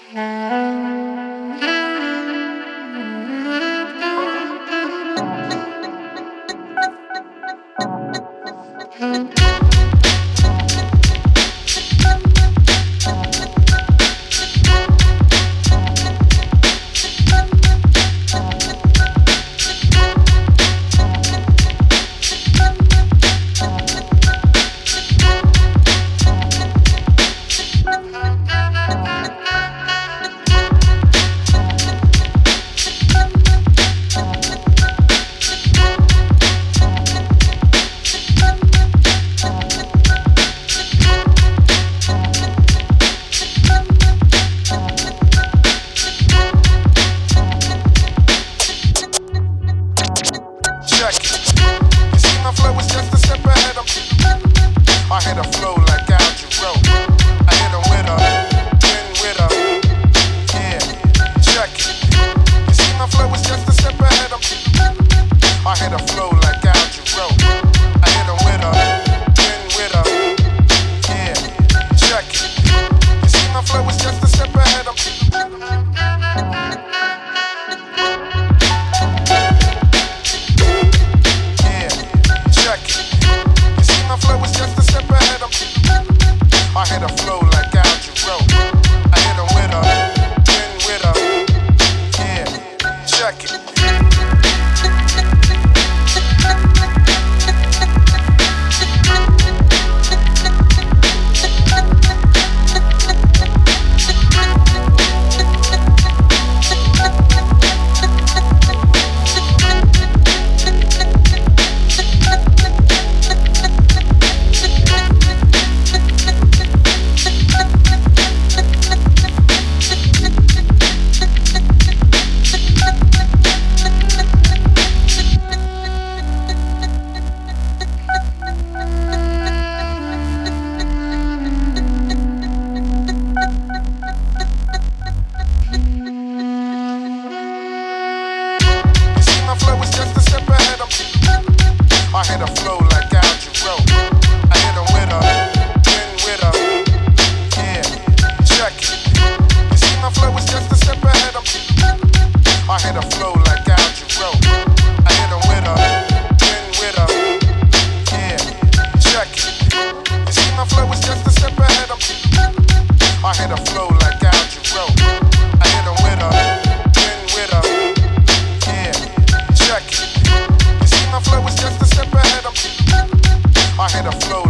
Check it. You see my flow is just a step ahead of I hit a flow like Al Jarreau. I hit him with a, win with a, yeah. Check it. You see my flow is just a step ahead of I hit a flow like Al Jarreau. I hit him with a, win with a, yeah. Check it. You see my flow is just a step ahead of I hit a flow like Al Jarreau. I hit him with a, win with a, yeah, check it. I hit a flow like Al Jarreau. I hit him with a, win with a, yeah, check it. You see my flow is just a step ahead of I hit a flow like Al Jarreau. I hit him with a, win with a, yeah, check it. You see my flow is just a step ahead of I hit a flow like Al Jarreau. I hit him with a, win with a, yeah, check it. My flow is just a step ahead of I hit a flow